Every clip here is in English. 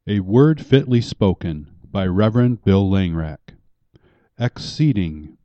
A Word Fitly Spoken by Reverend Bill Langrack. Exceeding.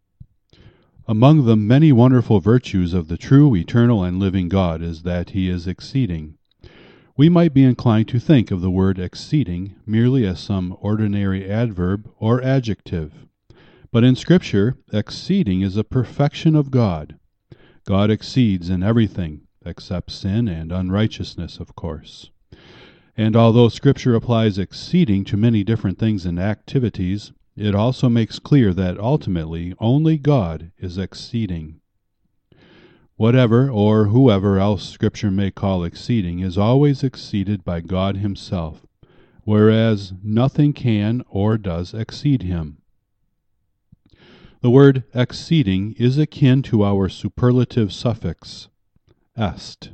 Among the many wonderful virtues of the true, eternal, and living God is that he is exceeding. We might be inclined to think of the word exceeding merely as some ordinary adverb or adjective. But in Scripture, exceeding is a perfection of God. God exceeds in everything, except sin and unrighteousness, of course. And although Scripture applies exceeding to many different things and activities, it also makes clear that ultimately only God is exceeding. Whatever or whoever else Scripture may call exceeding is always exceeded by God himself, whereas nothing can or does exceed him. The word exceeding is akin to our superlative suffix, est.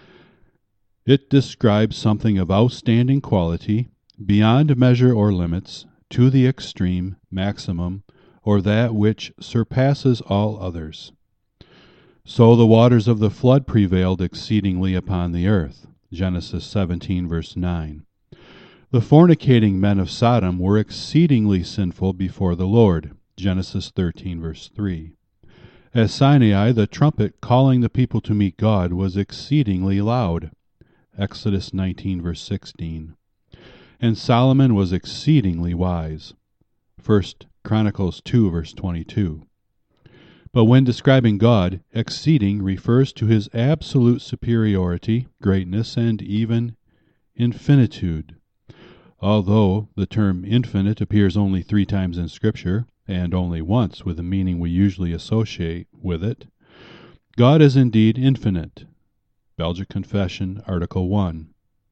It describes something of outstanding quality, beyond measure or limits, to the extreme, maximum, or that which surpasses all others. So the waters of the flood prevailed exceedingly upon the earth. Genesis 17, verse 9. The fornicating men of Sodom were exceedingly sinful before the Lord. Genesis 13, verse 3. At Sinai, the trumpet calling the people to meet God was exceedingly loud. Exodus 19, verse 16. And Solomon was exceedingly wise. 1 Chronicles 2, verse 22. But when describing God, exceeding refers to his absolute superiority, greatness, and even infinitude. Although the term infinite appears only 3 times in Scripture, and only once with the meaning we usually associate with it, God is indeed infinite. Belgic Confession, Article 1.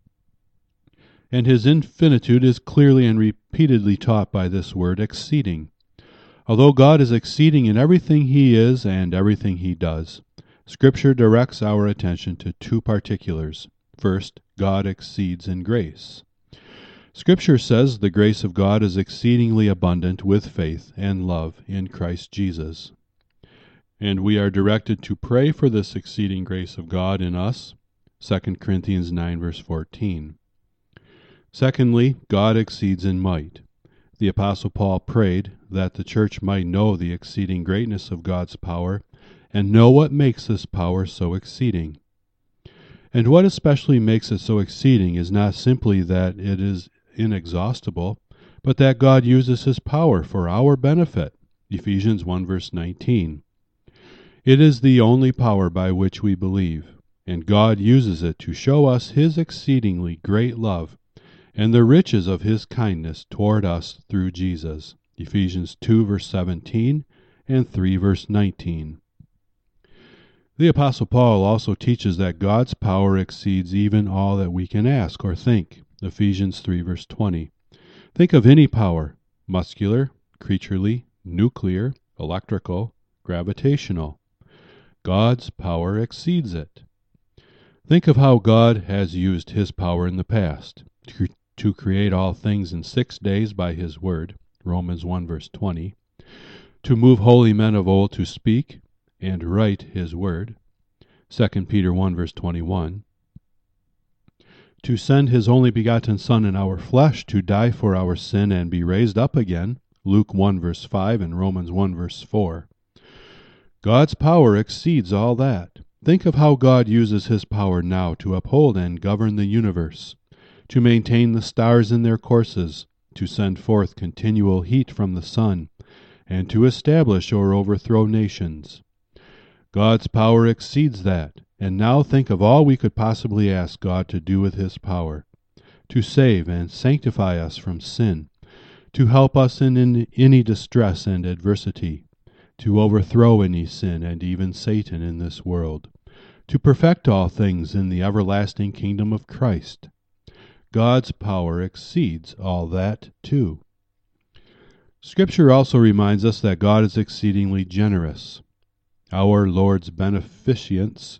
And his infinitude is clearly and repeatedly taught by this word, exceeding. Although God is exceeding in everything he is and everything he does, Scripture directs our attention to 2 particulars. First, God exceeds in grace. Scripture says the grace of God is exceedingly abundant with faith and love in Christ Jesus. And we are directed to pray for this exceeding grace of God in us, 2 Corinthians 9, verse 14. Secondly, God exceeds in might. The Apostle Paul prayed that the church might know the exceeding greatness of God's power and know what makes this power so exceeding. And what especially makes it so exceeding is not simply that it is inexhaustible, but that God uses his power for our benefit. Ephesians 1, verse 19. It is the only power by which we believe, and God uses it to show us his exceedingly great love and the riches of his kindness toward us through Jesus. Ephesians 2, verse 17 and 3, verse 19. The Apostle Paul also teaches that God's power exceeds even all that we can ask or think. Ephesians 3, verse 20. Think of any power, muscular, creaturely, nuclear, electrical, gravitational. God's power exceeds it. Think of how God has used his power in the past to create all things in 6 days by his word, Romans 1, verse 20, to move holy men of old to speak and write his word, 2 Peter 1, verse 21, to send his only begotten Son in our flesh to die for our sin and be raised up again, Luke 1, verse 5 and Romans 1, verse 4. God's power exceeds all that. Think of how God uses his power now to uphold and govern the universe, to maintain the stars in their courses, to send forth continual heat from the sun, and to establish or overthrow nations. God's power exceeds that, and now think of all we could possibly ask God to do with his power, to save and sanctify us from sin, to help us in any distress and adversity, to overthrow any sin and even Satan in this world, to perfect all things in the everlasting kingdom of Christ. God's power exceeds all that, too. Scripture also reminds us that God is exceedingly generous. Our Lord's beneficence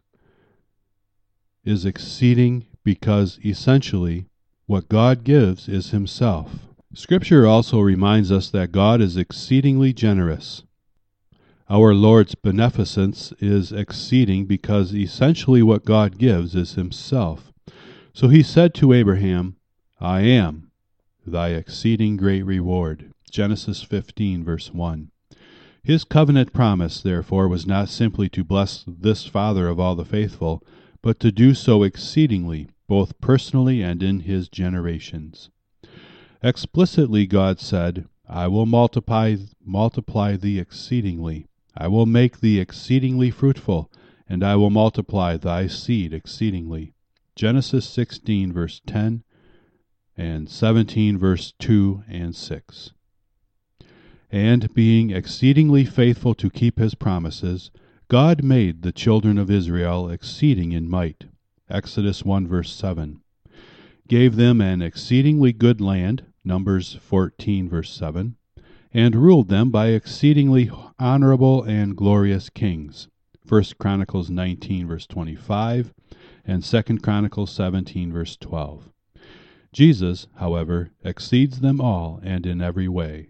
is exceeding because essentially what God gives is himself. Scripture also reminds us that God is exceedingly generous. Our Lord's beneficence is exceeding because essentially what God gives is himself. So he said to Abraham, I am thy exceeding great reward. Genesis 15, verse 1. His covenant promise, therefore, was not simply to bless this father of all the faithful, but to do so exceedingly, both personally and in his generations. Explicitly God said, I will multiply thee exceedingly. I will make thee exceedingly fruitful, and I will multiply thy seed exceedingly. Genesis 16, verse 10, and 17, verse 2 and 6. And being exceedingly faithful to keep his promises, God made the children of Israel exceeding in might. Exodus 1, verse 7. Gave them an exceedingly good land. Numbers 14, verse 7. And ruled them by exceedingly honorable and glorious kings. 1 Chronicles 19, verse 25, and 2 Chronicles 17, verse 12. Jesus, however, exceeds them all and in every way.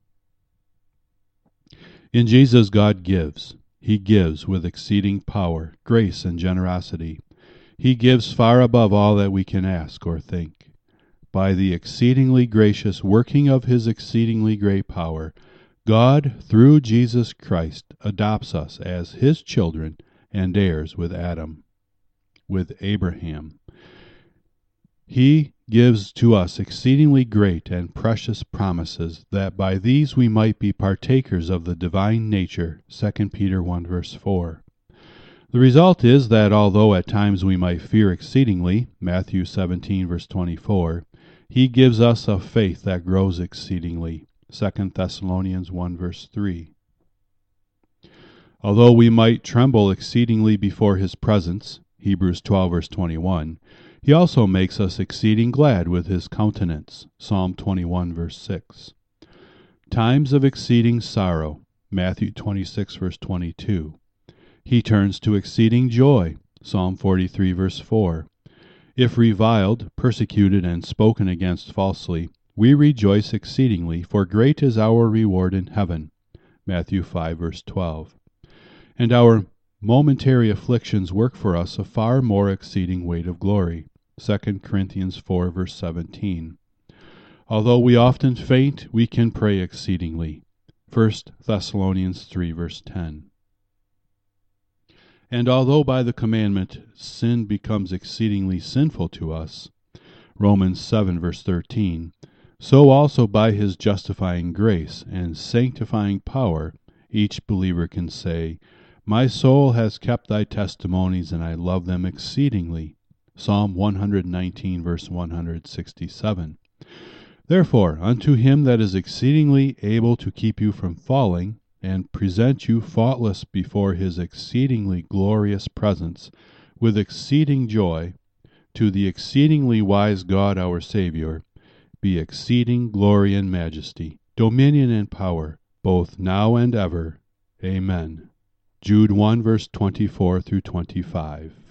In Jesus, God gives. He gives with exceeding power, grace, and generosity. He gives far above all that we can ask or think. By the exceedingly gracious working of his exceedingly great power, God, through Jesus Christ, adopts us as his children and heirs with Abraham. He gives to us exceedingly great and precious promises, that by these we might be partakers of the divine nature. 2 Peter 1, verse 4. The result is that although at times we might fear exceedingly, Matthew 17, verse 24, he gives us a faith that grows exceedingly, 2 Thessalonians 1, verse 3. Although we might tremble exceedingly before his presence, Hebrews 12, verse 21, he also makes us exceeding glad with his countenance, Psalm 21, verse 6. Times of exceeding sorrow, Matthew 26, verse 22. He turns to exceeding joy, Psalm 43, verse 4. If reviled, persecuted, and spoken against falsely, we rejoice exceedingly, for great is our reward in heaven, Matthew 5, verse 12. And our momentary afflictions work for us a far more exceeding weight of glory, 2 Corinthians 4, verse 17. Although we often faint, we can pray exceedingly, 1 Thessalonians 3, verse 10. And although by the commandment sin becomes exceedingly sinful to us, Romans 7, verse 13, so also by his justifying grace and sanctifying power, each believer can say, My soul has kept thy testimonies, and I love them exceedingly. Psalm 119, verse 167. Therefore, unto him that is exceedingly able to keep you from falling, and present you faultless before his exceedingly glorious presence, with exceeding joy, to the exceedingly wise God our Saviour, be exceeding glory and majesty, dominion and power, both now and ever. Amen. Jude 1, verse 24 through 25.